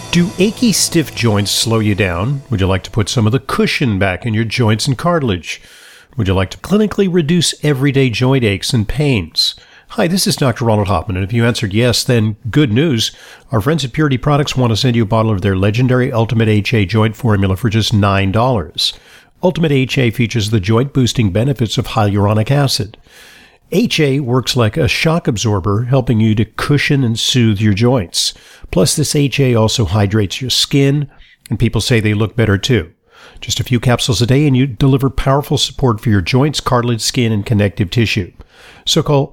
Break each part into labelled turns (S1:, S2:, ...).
S1: Do achy, stiff joints slow you down? Would you like to put some of the cushion back in your joints and cartilage? Would you like to clinically reduce everyday joint aches and pains? Hi, this is Dr. Ronald Hoffman, and if you answered yes, then good news. Our friends at Purity Products want to send you a bottle of their legendary Ultimate HA joint formula for just $9. Ultimate HA features the joint-boosting benefits of hyaluronic acid. HA works like a shock absorber, helping you to cushion and soothe your joints. Plus, this HA also hydrates your skin, and people say they look better too. Just a few capsules a day, and you deliver powerful support for your joints, cartilage, skin, and connective tissue. So call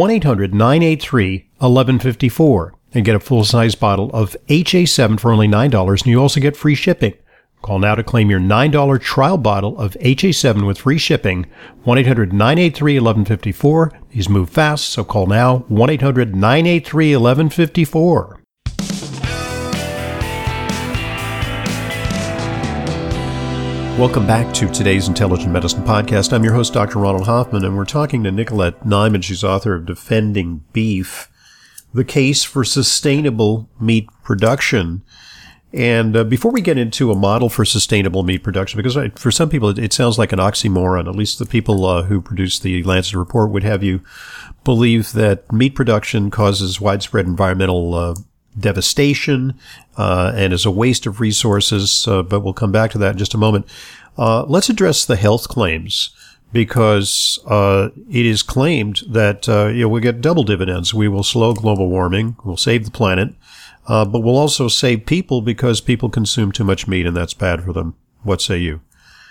S1: 1-800-983-1154 and get a full-size bottle of HA7 for only $9, and you also get free shipping. Call now to claim your $9 trial bottle of HA7 with free shipping, 1-800-983-1154. These move fast, so call now, 1-800-983-1154. Welcome back to today's Intelligent Medicine Podcast. I'm your host, Dr. Ronald Hoffman, and we're talking to Nicolette Nyman. She's author of Defending Beef, The Case for Sustainable Meat Production. And before we get into a model for sustainable meat production, because for some people it sounds like an oxymoron, at least the people who produce the Lancet report would have you believe that meat production causes widespread environmental devastation and is a waste of resources, but we'll come back to that in just a moment. Let's address the health claims, because it is claimed that we'll get double dividends. We will slow global warming, we'll save the planet, but we'll also save people because people consume too much meat, and that's bad for them. What say you?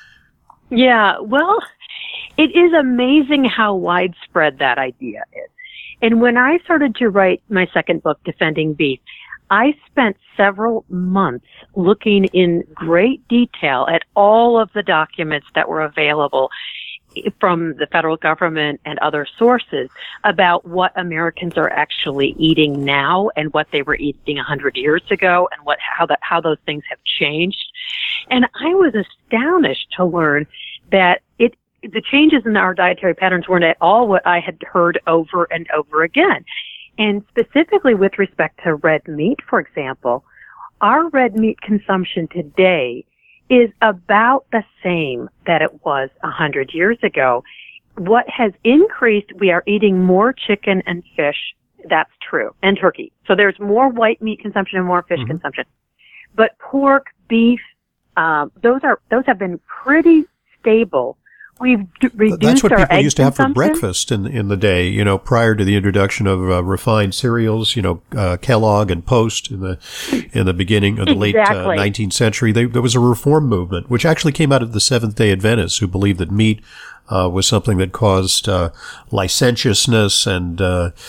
S2: Yeah, well, it is amazing how widespread that idea is. And when I started to write my second book, Defending Beef, I spent several months looking in great detail at all of the documents that were available from the federal government and other sources about what Americans are actually eating now and what they were eating 100 years ago and how those things have changed. And I was astonished to learn that the changes in our dietary patterns weren't at all what I had heard over and over again. And specifically with respect to red meat, for example, our red meat consumption today is about the same that it was 100 years ago. What has increased, we are eating more chicken and fish. That's true. And turkey. So there's more white meat consumption and more fish consumption. But pork, beef, those have been pretty stable. We've reduced
S1: That's what
S2: our
S1: people
S2: egg
S1: used to have for
S2: consumption.
S1: breakfast in the day, prior to the introduction of refined cereals, Kellogg and Post in the beginning of the late 19th century. There was a reform movement, which actually came out of the Seventh-day Adventists, who believed that meat was something that caused licentiousness and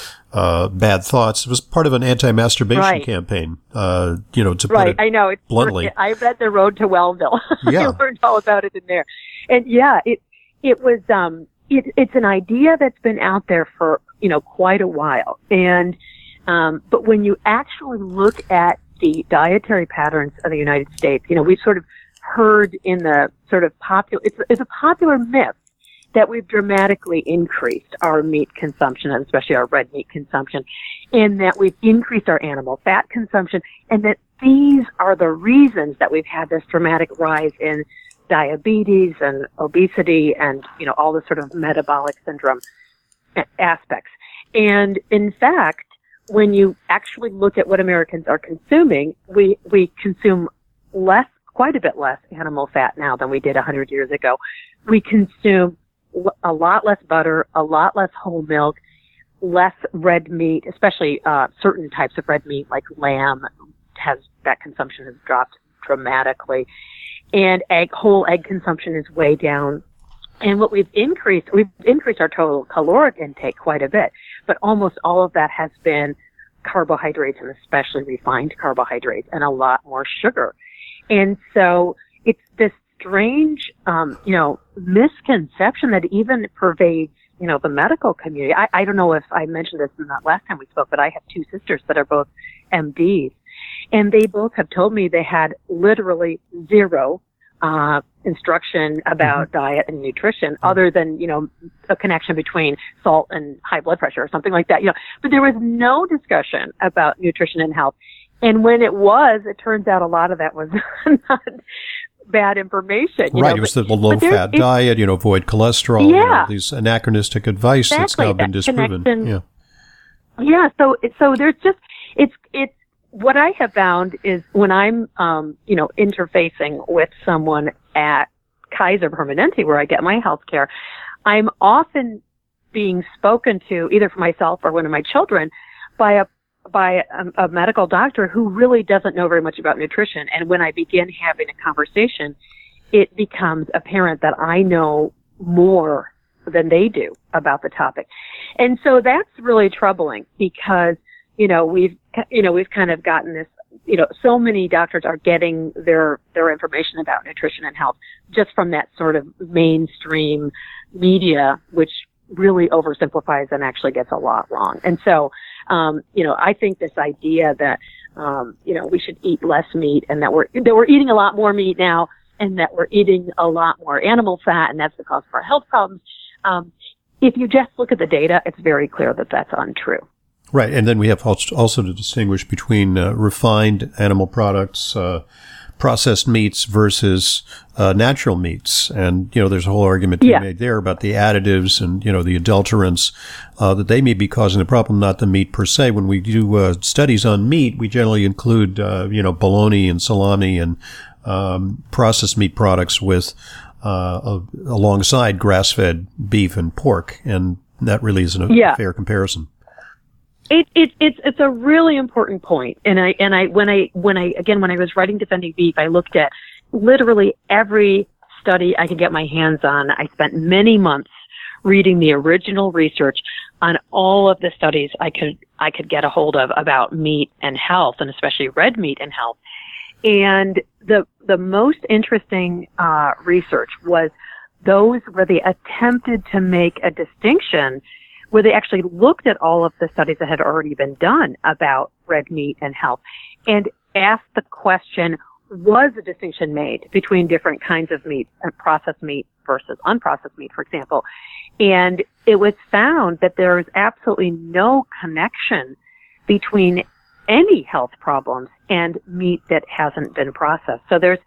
S1: bad thoughts. It was part of an anti-masturbation campaign, to put it
S2: I know.
S1: bluntly.
S2: I read The Road to Wellville.
S1: Yeah.
S2: I learned all about it in there. And yeah, it was, it's an idea that's been out there for, quite a while. And, but when you actually look at the dietary patterns of the United States, we've sort of heard in the sort of it's a popular myth that we've dramatically increased our meat consumption, and especially our red meat consumption, and that we've increased our animal fat consumption, and that these are the reasons that we've had this dramatic rise in diabetes and obesity and, all the sort of metabolic syndrome aspects. And in fact, when you actually look at what Americans are consuming, we consume quite a bit less animal fat now than we did 100 years ago. We consume a lot less butter, a lot less whole milk, less red meat, especially certain types of red meat like lamb that consumption has dropped dramatically. And whole egg consumption is way down. And what we've increased our total caloric intake quite a bit, but almost all of that has been carbohydrates, and especially refined carbohydrates, and a lot more sugar. And so it's this strange, misconception that even pervades, the medical community. I don't know if I mentioned this in that last time we spoke, but I have two sisters that are both MDs. And they both have told me they had literally zero instruction about diet and nutrition, other than, a connection between salt and high blood pressure or something like that. But there was no discussion about nutrition and health. And when it was, it turns out a lot of that was not bad information.
S1: Right. It was the low-fat diet, avoid cholesterol, these anachronistic advice that's now been disproven.
S2: Yeah. So there's just, it's what I have found is when I'm, interfacing with someone at Kaiser Permanente, where I get my health care, I'm often being spoken to, either for myself or one of my children, by a medical doctor who really doesn't know very much about nutrition. And when I begin having a conversation, it becomes apparent that I know more than they do about the topic. And so that's really troubling because, we've kind of gotten this, so many doctors are getting their information about nutrition and health just from that sort of mainstream media, which really oversimplifies and actually gets a lot wrong. And so, I think this idea that, we should eat less meat and that we're eating a lot more meat now and that we're eating a lot more animal fat and that's the cause of our health problems. If you just look at the data, it's very clear that that's untrue.
S1: Right. And then we have also to distinguish between refined animal products, processed meats versus natural meats. And, there's a whole argument to be made there about the additives and, the adulterants that they may be causing the problem, not the meat per se. When we do studies on meat, we generally include, bologna and salami and processed meat products with alongside grass-fed beef and pork. And that really isn't a fair comparison.
S2: It's a really important point. And when I was writing Defending Beef, I looked at literally every study I could get my hands on. I spent many months reading the original research on all of the studies I could get a hold of about meat and health, and especially red meat and health. And the most interesting research was those where they attempted to make a distinction, where they actually looked at all of the studies that had already been done about red meat and health and asked the question, was a distinction made between different kinds of meat, processed meat versus unprocessed meat, for example? And it was found that there is absolutely no connection between any health problems and meat that hasn't been processed. So there's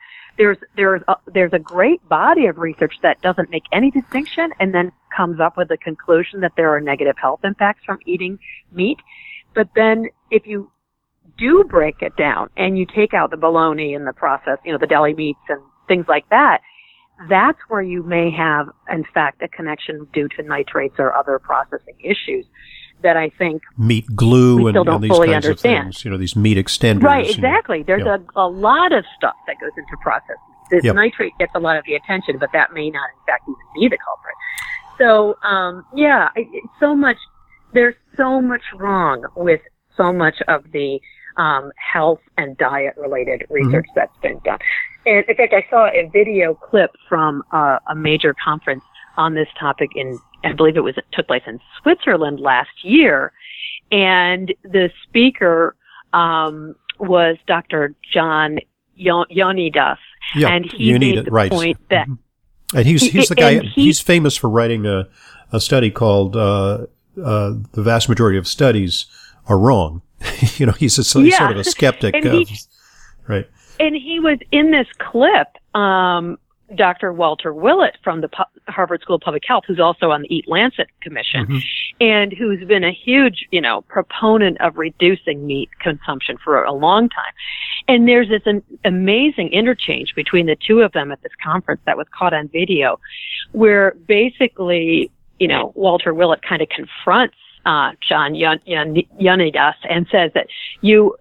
S2: a great body of research that doesn't make any distinction and then comes up with the conclusion that there are negative health impacts from eating meat. But then if you do break it down and you take out the bologna and the processed, the deli meats and things like that, that's where you may have, in fact, a connection due to nitrates or other processing issues that I think
S1: meat glue
S2: we still don't
S1: and these
S2: fully
S1: kinds
S2: understand.
S1: of things, these meat extenders.
S2: Right, exactly. There's a lot of stuff that goes into processed meat. The nitrate gets a lot of the attention, but that may not, in fact, even be the culprit. So, there's so much wrong with so much of the health and diet-related research that's been done. And in fact, I saw a video clip from a major conference on this topic I believe it took place in Switzerland last year, and the speaker was Dr. John Ioannidis, and he made the point that,
S1: and he's the guy. He's famous for writing a study called "The Vast Majority of Studies Are Wrong." He's sort of a skeptic, right?
S2: And he was in this clip. Dr. Walter Willett from the Harvard School of Public Health, who's also on the Eat Lancet Commission, and who's been a huge, proponent of reducing meat consumption for a long time. And there's this amazing interchange between the two of them at this conference that was caught on video, where basically, Walter Willett kind of confronts John Ioannidis and says that you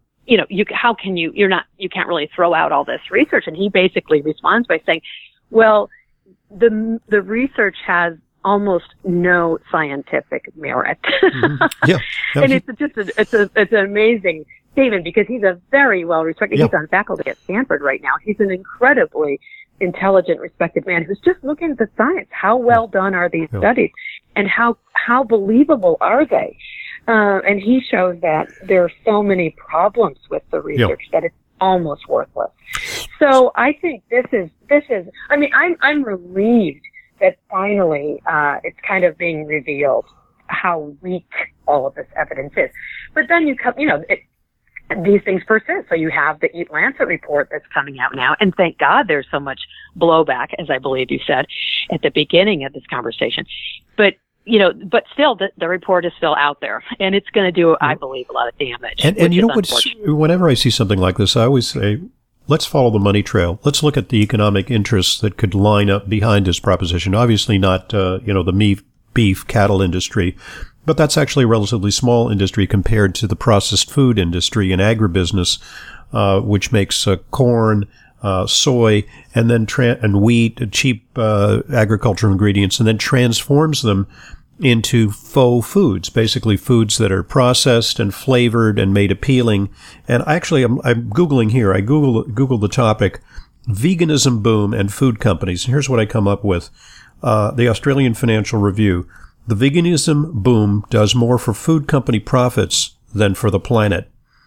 S2: can't really throw out all this research. And he basically responds by saying, well, the research has almost no scientific merit. And it's an amazing statement because he's a very well respected, he's on faculty at Stanford right now. He's an incredibly intelligent, respected man who's just looking at the science. How well done are these studies and how believable are they? And he shows that there are so many problems with the research that it's almost worthless. So I think this is, I mean, I'm relieved that finally, it's kind of being revealed how weak all of this evidence is. But then these things persist. So you have the Eat Lancet report that's coming out now, and thank God there's so much blowback, as I believe you said at the beginning of this conversation. But but still, the report is still out there, and it's going to do, I believe, a lot of damage.
S1: And you know what? Whenever I see something like this, I always say, let's follow the money trail. Let's look at the economic interests that could line up behind this proposition. Obviously not, the beef cattle industry, but that's actually a relatively small industry compared to the processed food industry and agribusiness, which makes corn, soy, and then and wheat, cheap agricultural ingredients, and then transforms them into faux foods, basically foods that are processed and flavored and made appealing. And actually, I'm Googling here. I Googled the topic, veganism boom and food companies. And here's what I come up with. The Australian Financial Review. The veganism boom does more for food company profits than for the planet.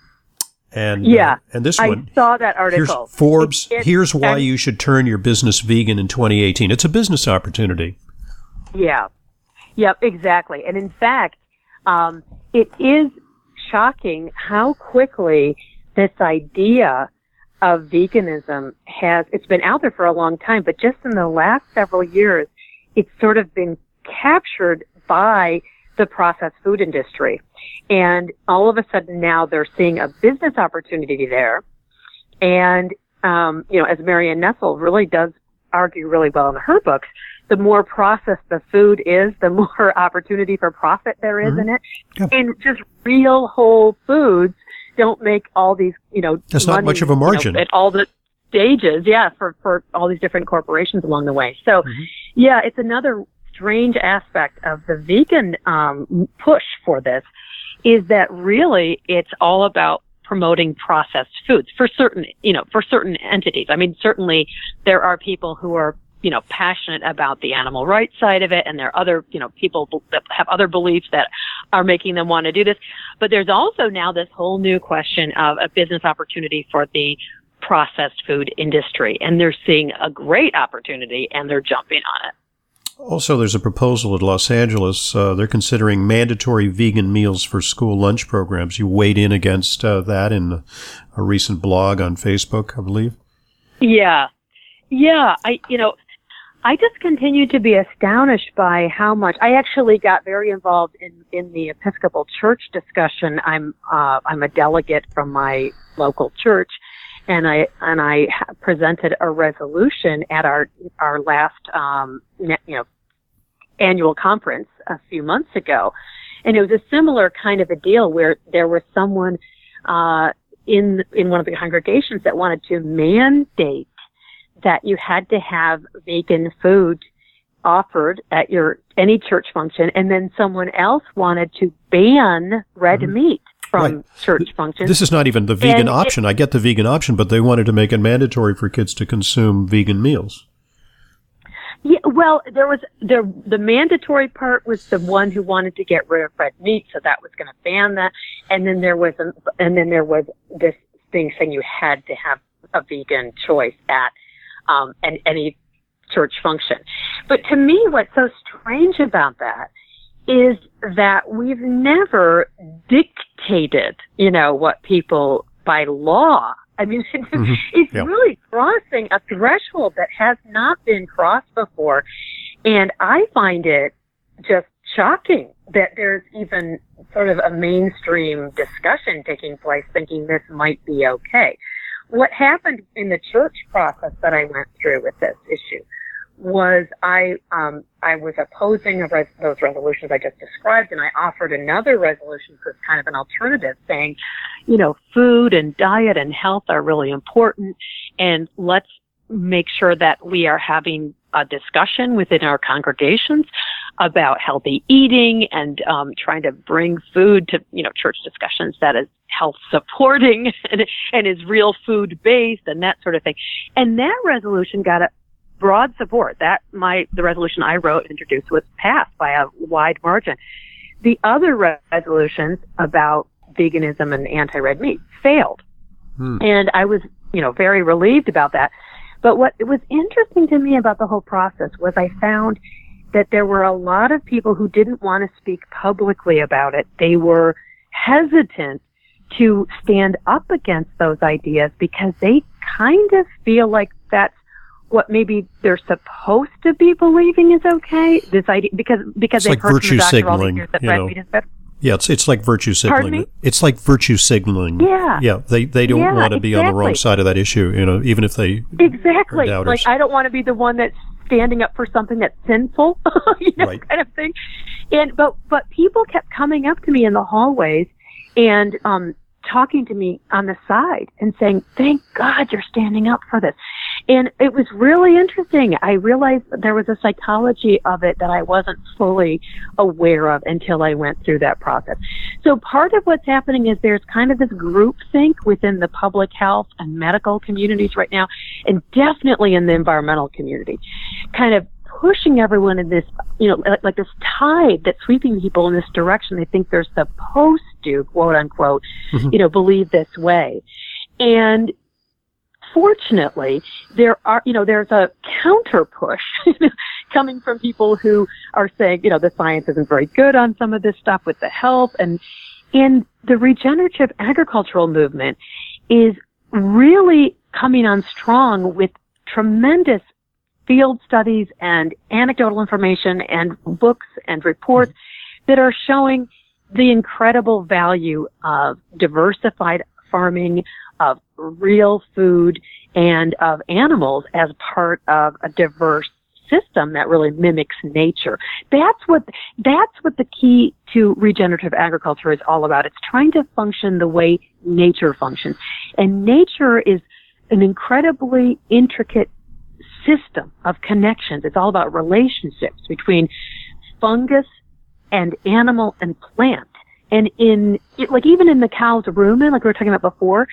S1: And and this one,
S2: I saw that article.
S1: Here's Forbes. Here's why you should turn your business vegan in 2018. It's a business opportunity.
S2: Yeah. Yep, exactly. And in fact, it is shocking how quickly this idea of veganism it's been out there for a long time, but just in the last several years, it's sort of been captured by the processed food industry. And all of a sudden now they're seeing a business opportunity there. And, as Marianne Nestle really does argue really well in her books, the more processed the food is, the more opportunity for profit there is in it. Yep. And just real whole foods don't make all these,
S1: That's not much of a margin.
S2: At all the stages, for all these different corporations along the way. So, it's another strange aspect of the vegan push for this is that really it's all about promoting processed foods for certain entities. I mean, certainly there are people who are, passionate about the animal rights side of it, and there are other, people that have other beliefs that are making them want to do this. But there's also now this whole new question of a business opportunity for the processed food industry, and they're seeing a great opportunity and they're jumping on it.
S1: Also, there's a proposal at Los Angeles. They're considering mandatory vegan meals for school lunch programs. You weighed in against that in a recent blog on Facebook, I believe. Yeah. I just continue to be astonished by how much. I actually got very involved in the Episcopal Church discussion. I'm a delegate from my local church, and I presented a resolution at our last annual conference a few months ago, and it was a similar kind of a deal where there was someone in one of the congregations that wanted to mandate that you had to have vegan food offered at any church function, and then someone else wanted to ban red meat from church functions. This is not even the vegan option. I get the vegan option, but they wanted to make it mandatory for kids to consume vegan meals. Yeah, well, there was the mandatory part was the one who wanted to get rid of red meat, so that was going to ban that. And then there was this thing saying you had to have a vegan choice at any church function. But to me, what's so strange about that is that we've never dictated, what people by law. I mean, it's really crossing a threshold that has not been crossed before. And I find it just shocking that there's even sort of a mainstream discussion taking place thinking this might be okay. What happened in the church process that I went through with this issue was I was opposing those resolutions I just described, and I offered another resolution that's kind of an alternative saying, food and diet and health are really important, and let's make sure that we are having a discussion within our congregations about healthy eating and trying to bring food to, church discussions that is health supporting and is real food based and that sort of thing. And that resolution got a broad support. The resolution I wrote and introduced was passed by a wide margin. The other resolutions about veganism and anti-red meat failed. And I was, very relieved about that. But what was interesting to me about the whole process was I found that there were a lot of people who didn't want to speak publicly about it. They were hesitant
S2: to stand up against those ideas because they kind of feel like that's what maybe they're supposed to be believing is okay. This idea because they've
S1: like
S2: heard from the doctor all these
S1: signaling,
S2: years that breast meat is better.
S1: Yeah, it's like virtue signaling.
S2: Pardon me?
S1: It's like virtue signaling.
S2: Yeah.
S1: They don't want to be on the wrong side of that issue, even if they
S2: exactly.
S1: are doubters.
S2: Like I don't want to be the one that's standing up for something that's sinful,
S1: right.
S2: kind of thing. And but people kept coming up to me in the hallways and talking to me on the side and saying, "Thank God you're standing up for this." And it was really interesting. I realized there was a psychology of it that I wasn't fully aware of until I went through that process. So part of what's happening is there's kind of this groupthink within the public health and medical communities right now, and definitely in the environmental community, kind of pushing everyone in this, like this tide that's sweeping people in this direction. They think they're supposed to, quote unquote, believe this way. And fortunately, there's a counter push coming from people who are saying, the science isn't very good on some of this stuff with the health. And the regenerative agricultural movement is really coming on strong with tremendous field studies and anecdotal information and books and reports that are showing the incredible value of diversified farming, of real food, and of animals as part of a diverse system that really mimics nature. That's what the key to regenerative agriculture is all about. It's trying to function the way nature functions. And nature is an incredibly intricate system of connections. It's all about relationships between fungus and animal and plant. And even in the cow's rumen, like we were talking about before,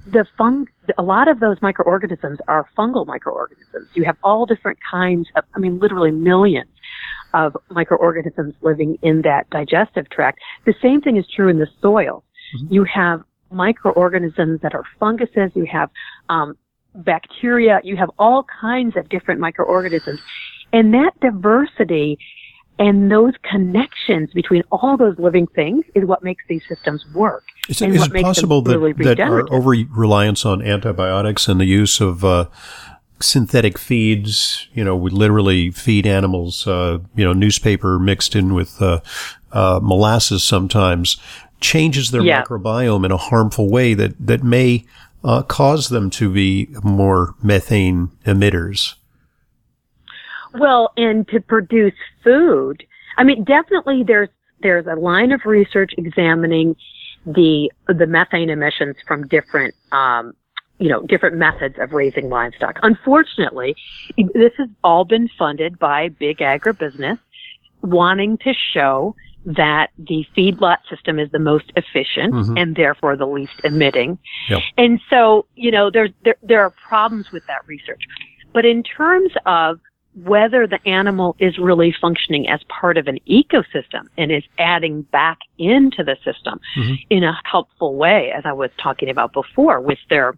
S2: a lot of those microorganisms are fungal microorganisms. You have all different kinds of, literally millions of microorganisms living in that digestive tract. The same thing is true in the soil. Mm-hmm. You have microorganisms that are funguses. You have bacteria. You have all kinds of different microorganisms. And that diversity and those connections between all those living things is what makes these systems work.
S1: Is it possible that our over-reliance on antibiotics and the use of synthetic feeds, we literally feed animals, newspaper mixed in with molasses sometimes, changes their microbiome in a harmful way that may cause them to be more methane emitters?
S2: Well, and to produce food, definitely there's a line of research examining the methane emissions from different methods of raising livestock. Unfortunately, this has all been funded by big agribusiness wanting to show that the feedlot system is the most efficient and therefore the least emitting. Yep. And so, there are problems with that research. But in terms of whether the animal is really functioning as part of an ecosystem and is adding back into the system in a helpful way, as I was talking about before, with their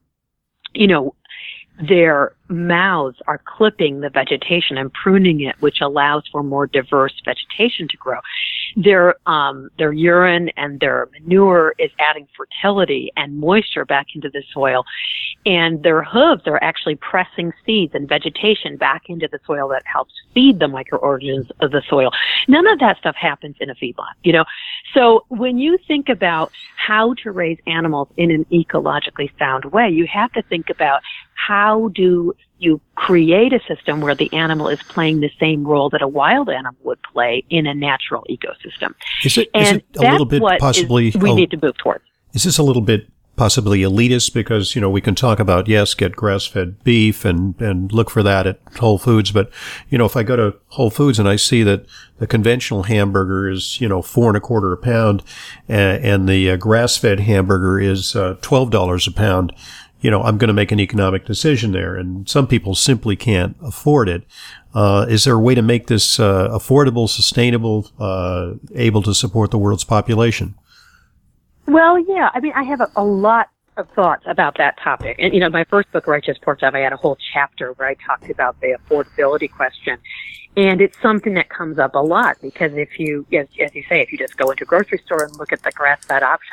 S2: mouths are clipping the vegetation and pruning it, which allows for more diverse vegetation to grow. Their urine and their manure is adding fertility and moisture back into the soil. And their hooves are actually pressing seeds and vegetation back into the soil that helps feed the microorganisms of the soil. None of that stuff happens in a feedlot, So when you think about how to raise animals in an ecologically sound way, you have to think about how do you create a system where the animal is playing the same role that a wild animal would play in a natural ecosystem.
S1: Is it a little bit possibly
S2: we need to move towards?
S1: Is this a little bit possibly elitist? Because, we can talk about, get grass-fed beef and look for that at Whole Foods. But, if I go to Whole Foods and I see that the conventional hamburger is, $4.25 a pound and the grass-fed hamburger is $12 a pound, I'm going to make an economic decision there. And some people simply can't afford it. Is there a way to make this affordable, sustainable, able to support the world's population?
S2: Well, yeah. I have a lot of thoughts about that topic. And, my first book, Righteous Pork Chop, I had a whole chapter where I talked about the affordability question. And it's something that comes up a lot because if you, as you say, if you just go into a grocery store and look at the grass-fed option,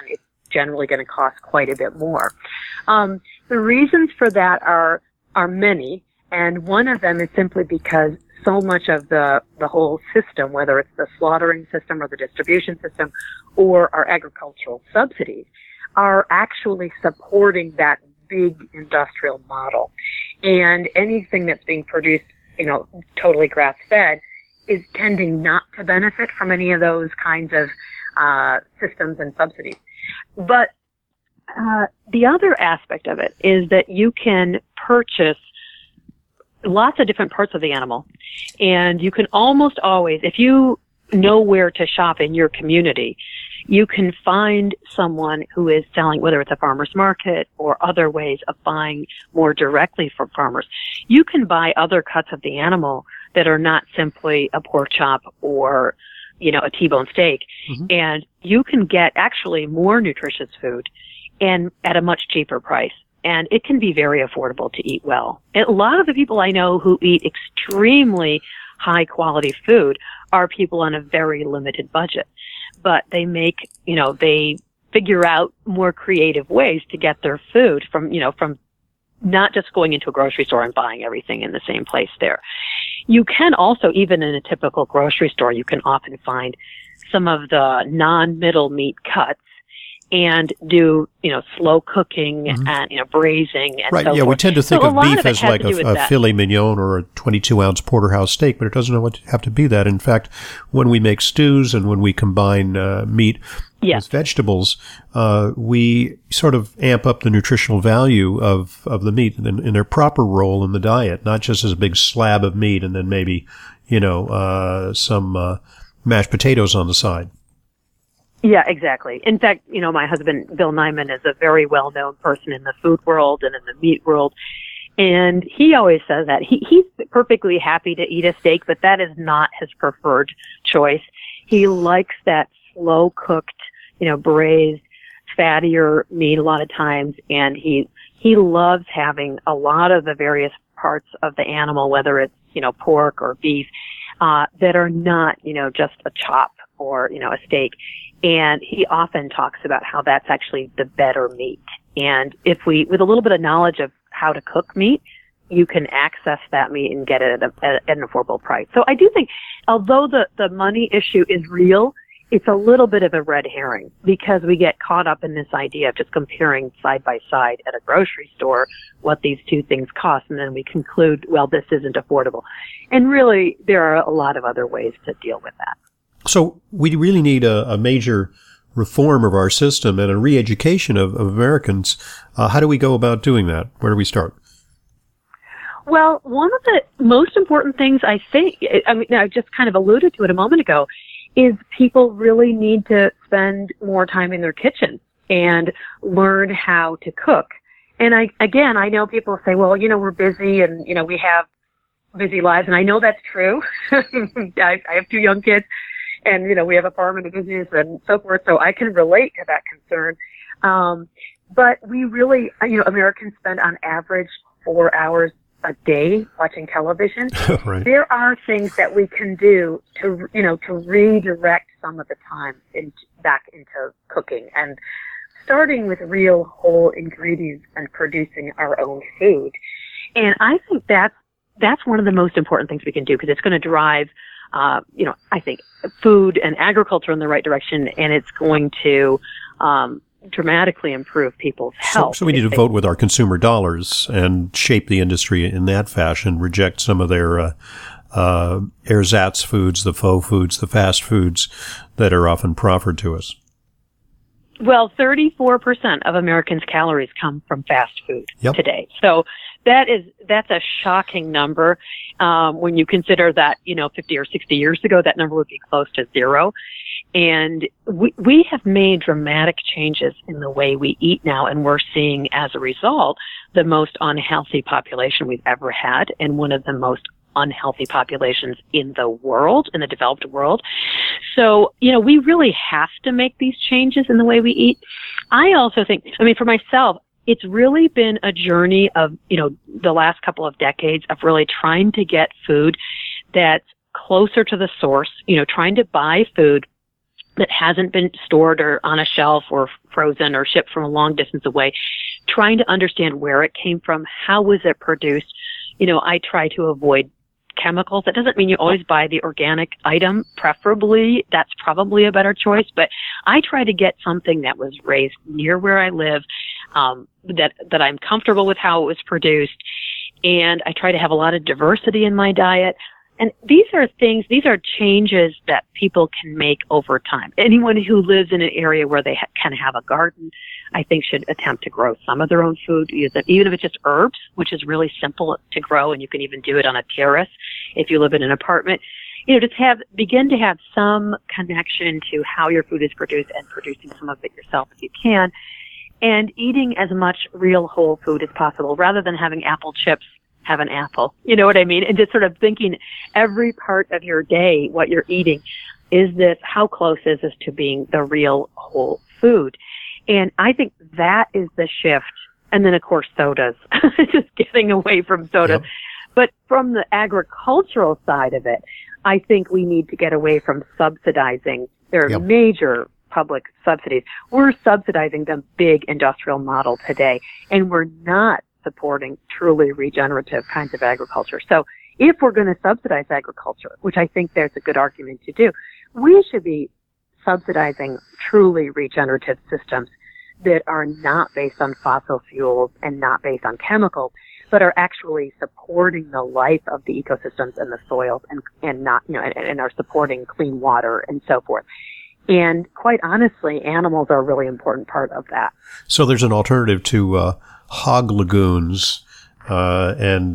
S2: generally going to cost quite a bit more. The reasons for that are many, and one of them is simply because so much of the whole system, whether it's the slaughtering system or the distribution system or our agricultural subsidies, are actually supporting that big industrial model. And anything that's being produced, totally grass-fed is tending not to benefit from any of those kinds of systems and subsidies. But the other aspect of it is that you can purchase lots of different parts of the animal, and you can almost always, if you know where to shop in your community, you can find someone who is selling, whether it's a farmer's market or other ways of buying more directly from farmers. You can buy other cuts of the animal that are not simply a pork chop or, a T-bone steak. Mm-hmm. And you can get actually more nutritious food and at a much cheaper price. And it can be very affordable to eat well. And a lot of the people I know who eat extremely high quality food are people on a very limited budget. But they make, they figure out more creative ways to get their food from not just going into a grocery store and buying everything in the same place there. You can also, even in a typical grocery store, you can often find some of the non-middle meat cuts and do, slow cooking
S1: mm-hmm.
S2: and, braising and
S1: right,
S2: so
S1: yeah,
S2: forth.
S1: We tend to think of beef as like a filet mignon or a 22-ounce porterhouse steak, but it doesn't have to be that. In fact, when we make stews and when we combine meat with vegetables, we sort of amp up the nutritional value of the meat in their proper role in the diet, not just as a big slab of meat and then maybe, some mashed potatoes on the side.
S2: Yeah, exactly. In fact, my husband, Bill Nyman, is a very well-known person in the food world and in the meat world. And he always says that he's perfectly happy to eat a steak, but that is not his preferred choice. He likes that slow-cooked, braised, fattier meat a lot of times. And he loves having a lot of the various parts of the animal, whether it's, pork or beef, that are not, just a chop or, a steak. And he often talks about how that's actually the better meat. And with a little bit of knowledge of how to cook meat, you can access that meat and get it at an affordable price. So I do think, although the money issue is real, it's a little bit of a red herring because we get caught up in this idea of just comparing side by side at a grocery store what these two things cost. And then we conclude, well, this isn't affordable. And really, there are a lot of other ways to deal with that.
S1: So we really need a major reform of our system and a re-education of Americans. How do we go about doing that? Where do we start?
S2: Well, one of the most important things I just kind of alluded to it a moment ago, is people really need to spend more time in their kitchen and learn how to cook. And I know people say, well, we're busy and, we have busy lives. And I know that's true. I have 2 young kids. And, we have a farm and a business and so forth, so I can relate to that concern. But we really, Americans spend on average 4 hours a day watching television.
S1: Right.
S2: There are things that we can do to redirect some of the time back into cooking and starting with real whole ingredients and producing our own food. And I think that's one of the most important things we can do because it's going to drive I think food and agriculture in the right direction, and it's going to dramatically improve people's health.
S1: So we need to vote with our consumer dollars and shape the industry in that fashion, reject some of their ersatz foods, the faux foods, the fast foods that are often proffered to us.
S2: Well, 34% of Americans' calories come from fast food today. So that's a shocking number. When you consider that, 50 or 60 years ago, that number would be close to 0. And we have made dramatic changes in the way we eat now, and we're seeing, as a result, the most unhealthy population we've ever had, and one of the most unhealthy populations in the world, in the developed world. So, we really have to make these changes in the way we eat. I also think, for myself, it's really been a journey of, the last couple of decades of really trying to get food that's closer to the source, trying to buy food that hasn't been stored or on a shelf or frozen or shipped from a long distance away, trying to understand where it came from, how was it produced. I try to avoid chemicals. That doesn't mean you always buy the organic item. Preferably, that's probably a better choice, but I try to get something that was raised near where I live, that I'm comfortable with how it was produced, and I try to have a lot of diversity in my diet. And these are changes that people can make over time. Anyone who lives in an area where they can have a garden, I think should attempt to grow some of their own food, even if it's just herbs, which is really simple to grow, and you can even do it on a terrace if you live in an apartment. Just begin to have some connection to how your food is produced and producing some of it yourself if you can, and eating as much real whole food as possible rather than having apple chips. Have an apple. You know what I mean? And just sort of thinking every part of your day, what you're eating, how close is this to being the real whole food? And I think that is the shift. And then, of course, sodas, just getting away from sodas. Yep. But from the agricultural side of it, I think we need to get away from subsidizing. There are major public subsidies. We're subsidizing the big industrial model today, and we're not supporting truly regenerative kinds of agriculture. So if we're going to subsidize agriculture, which I think there's a good argument to do, we should be subsidizing truly regenerative systems that are not based on fossil fuels and not based on chemicals, but are actually supporting the life of the ecosystems and the soils and not, and are supporting clean water and so forth. And quite honestly, animals are a really important part of that.
S1: So there's an alternative to hog lagoons and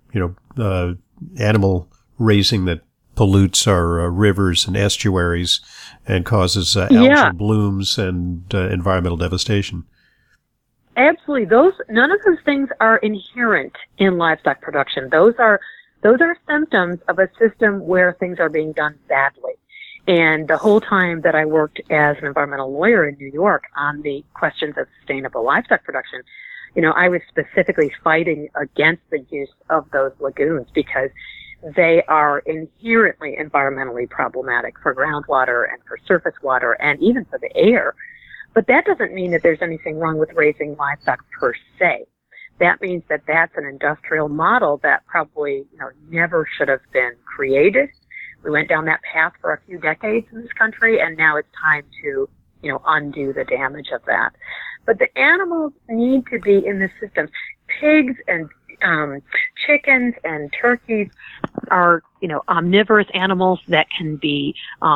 S1: animal raising that pollutes our rivers and estuaries and causes algal blooms and environmental devastation.
S2: Absolutely. None of those things are inherent in livestock production. Those are symptoms of a system where things are being done badly. And the whole time that I worked as an environmental lawyer in New York on the questions of sustainable livestock production, I was specifically fighting against the use of those lagoons because they are inherently environmentally problematic for groundwater and for surface water and even for the air. But that doesn't mean that there's anything wrong with raising livestock per se. That means that that's an industrial model that probably never should have been created. We went down that path for a few decades in this country, and now it's time to undo the damage of that. But the animals need to be in the systems. Pigs and chickens and turkeys are, omnivorous animals that can be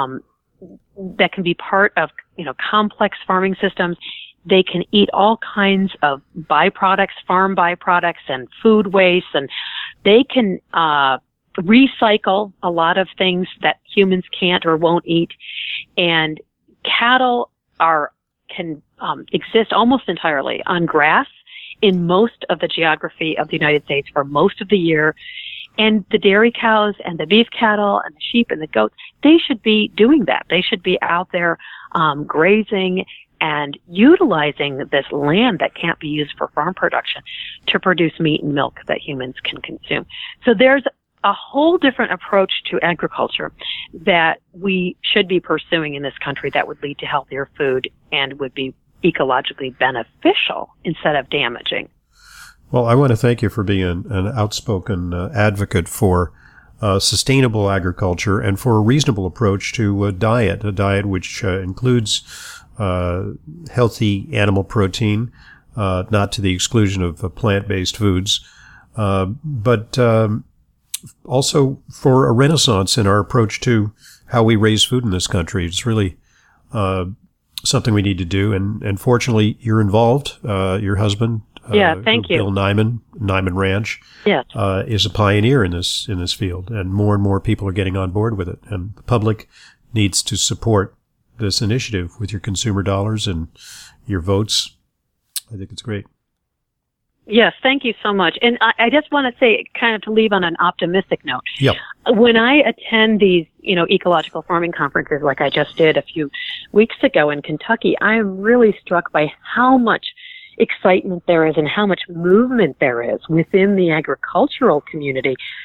S2: part of, complex farming systems. They can eat all kinds of byproducts, farm byproducts and food waste, and they can recycle a lot of things that humans can't or won't eat. And cattle can exist almost entirely on grass in most of the geography of the United States for most of the year. And the dairy cows and the beef cattle and the sheep and the goats, they should be doing that. They should be out there grazing and utilizing this land that can't be used for farm production to produce meat and milk that humans can consume. So there's a whole different approach to agriculture that we should be pursuing in this country that would lead to healthier food and would be ecologically beneficial instead of damaging.
S1: Well, I want to thank you for being an outspoken advocate for sustainable agriculture and for a reasonable approach to a diet which includes healthy animal protein, not to the exclusion of plant-based foods, but also for a renaissance in our approach to how we raise food in this country. It's really something we need to do. And fortunately, you're involved. Your husband,
S2: thank you.
S1: Bill Niman Ranch, is a pioneer in this field. And more people are getting on board with it. And the public needs to support this initiative with your consumer dollars and your votes. I think it's great.
S2: Yes, thank you so much. And I just want to say, kind of to leave on an optimistic note.
S1: Yep.
S2: When I attend these, ecological farming conferences like I just did a few weeks ago in Kentucky, I am really struck by how much excitement there is and how much movement there is within the agricultural community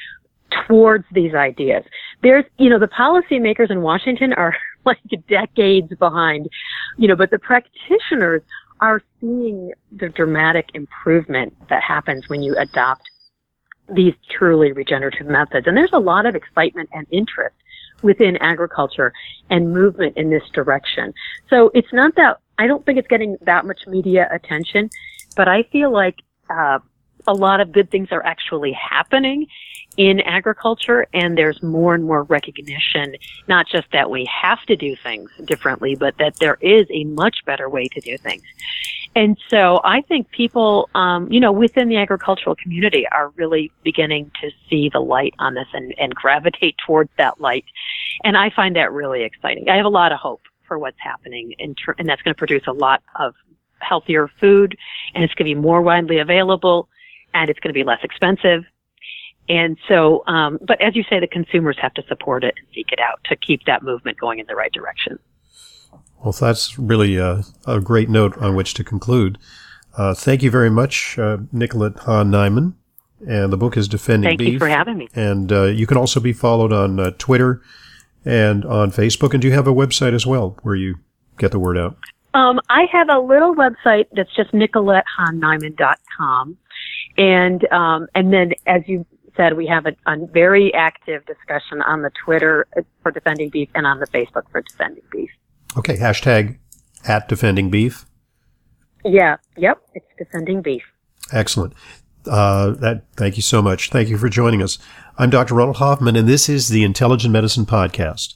S2: towards these ideas. There's, the policymakers in Washington are like decades behind, but the practitioners are seeing the dramatic improvement that happens when you adopt these truly regenerative methods. And there's a lot of excitement and interest within agriculture and movement in this direction. So it's not that, I don't think it's getting that much media attention, but I feel like a lot of good things are actually happening in agriculture, and there's more and more recognition, not just that we have to do things differently, but that there is a much better way to do things. And so I think people, within the agricultural community are really beginning to see the light on this and gravitate towards that light. And I find that really exciting. I have a lot of hope for what's happening, and that's going to produce a lot of healthier food, and it's going to be more widely available, and it's going to be less expensive. And so, but as you say, the consumers have to support it and seek it out to keep that movement going in the right direction.
S1: Well, that's really a great note on which to conclude. Thank you very much, Nicolette Hahn-Niman. And the book is Defending Beef.
S2: Thank you for having me.
S1: And you can also be followed on Twitter and on Facebook. And do you have a website as well where you get the word out?
S2: I have a little website that's just NicoletteHahn-Niman.com. And then, as you said, we have a very active discussion on the Twitter for Defending Beef and on the Facebook for Defending Beef.
S1: Okay, hashtag @DefendingBeef.
S2: Yeah, yep, it's Defending Beef.
S1: Excellent. Thank you so much. Thank you for joining us. I'm Dr. Ronald Hoffman, and this is the Intelligent Medicine Podcast.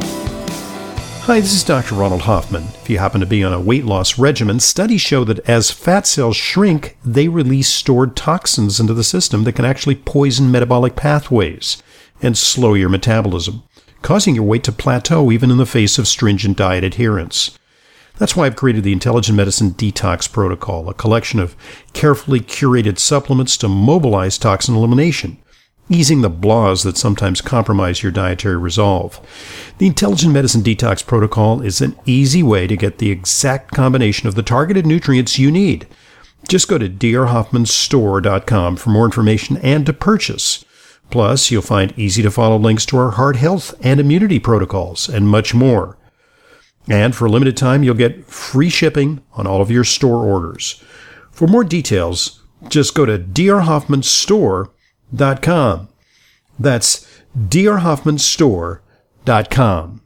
S1: Hi, this is Dr. Ronald Hoffman. If you happen to be on a weight loss regimen, studies show that as fat cells shrink, they release stored toxins into the system that can actually poison metabolic pathways and slow your metabolism, causing your weight to plateau even in the face of stringent diet adherence. That's why I've created the Intelligent Medicine Detox Protocol, a collection of carefully curated supplements to mobilize toxin elimination, easing the blahs that sometimes compromise your dietary resolve. The Intelligent Medicine Detox Protocol is an easy way to get the exact combination of the targeted nutrients you need. Just go to drhoffmanstore.com for more information and to purchase. Plus, you'll find easy-to-follow links to our heart health and immunity protocols and much more. And for a limited time, you'll get free shipping on all of your store orders. For more details, just go to drhoffmanstore.com. That's drhoffmanstore.com.